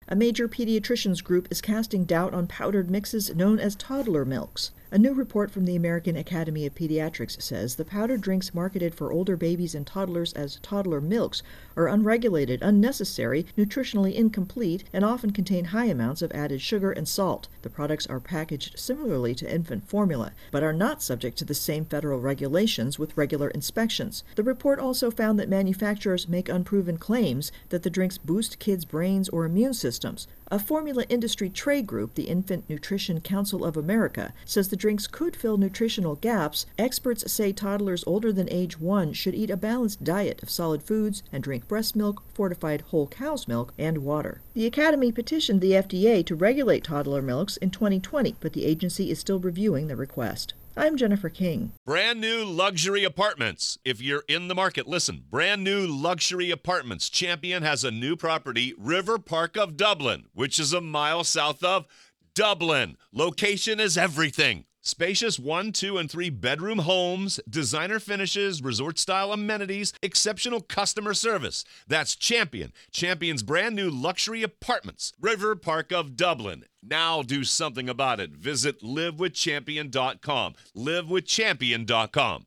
A major pediatricians group is casting doubt on powdered mixes known as toddler milks. A new report from the American Academy of Pediatrics says the powdered drinks marketed for older babies and toddlers as toddler milks are unregulated, unnecessary, nutritionally incomplete, and often contain high amounts of added sugar and salt. The products are packaged similarly to infant formula, but are not subject to the same federal regulations with regular inspections. The report also found that manufacturers make unproven claims that the drinks boost kids' brains or immune systems. A formula industry trade group, the Infant Nutrition Council of America, says the drinks could fill nutritional gaps. Experts say toddlers older than age 1 should eat a balanced diet of solid foods and drink breast milk, fortified whole cow's milk, and water. The Academy petitioned the FDA to regulate toddler milks in 2020, but the agency is still reviewing the request. I'm Jennifer King. Brand new luxury apartments. If you're in the market, listen. Brand new luxury apartments. Champion has a new property, River Park of Dublin, which is a mile south of Dublin. Location is everything. Spacious 1, 2, and 3 bedroom homes, designer finishes, resort-style amenities, exceptional customer service. That's Champion. Champion's brand new luxury apartments, River Park of Dublin. Now do something about it. Visit livewithchampion.com. livewithchampion.com.